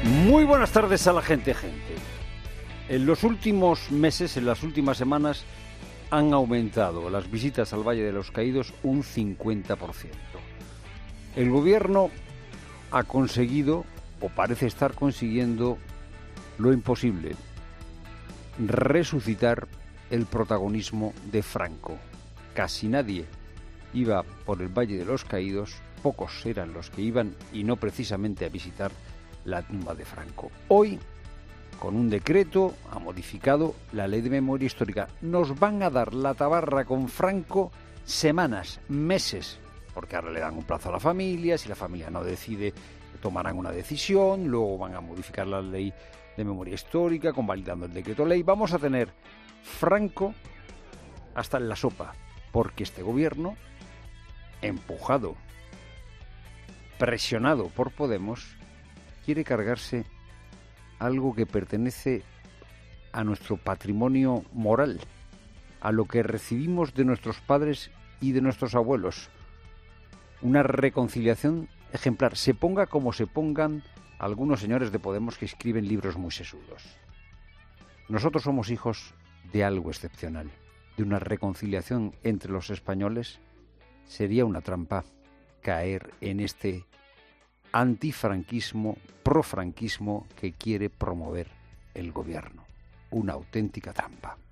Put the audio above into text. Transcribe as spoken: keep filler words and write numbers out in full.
Muy buenas tardes a la gente, gente. En los últimos meses, en las últimas semanas, han aumentado las visitas al Valle de los Caídos un cincuenta por ciento. El gobierno ha conseguido, o parece estar consiguiendo, lo imposible: resucitar el protagonismo de Franco. Casi nadie iba por el Valle de los Caídos, pocos eran los que iban, y no precisamente a visitar la tumba de Franco. Hoy, con un decreto, ha modificado la ley de memoria histórica. Nos van a dar la tabarra con Franco semanas, meses, porque ahora le dan un plazo a la familia. Si la familia no decide, tomarán una decisión, luego van a modificar la ley de memoria histórica, convalidando el decreto ley. Vamos a tener Franco hasta en la sopa, porque este gobierno, empujado, presionado por Podemos, quiere cargarse algo que pertenece a nuestro patrimonio moral, a lo que recibimos de nuestros padres y de nuestros abuelos. Una reconciliación ejemplar, se ponga como se pongan algunos señores de Podemos que escriben libros muy sesudos. Nosotros somos hijos de algo excepcional, de una reconciliación entre los españoles. Sería una trampa caer en este antifranquismo, profranquismo que quiere promover el gobierno. Una auténtica trampa.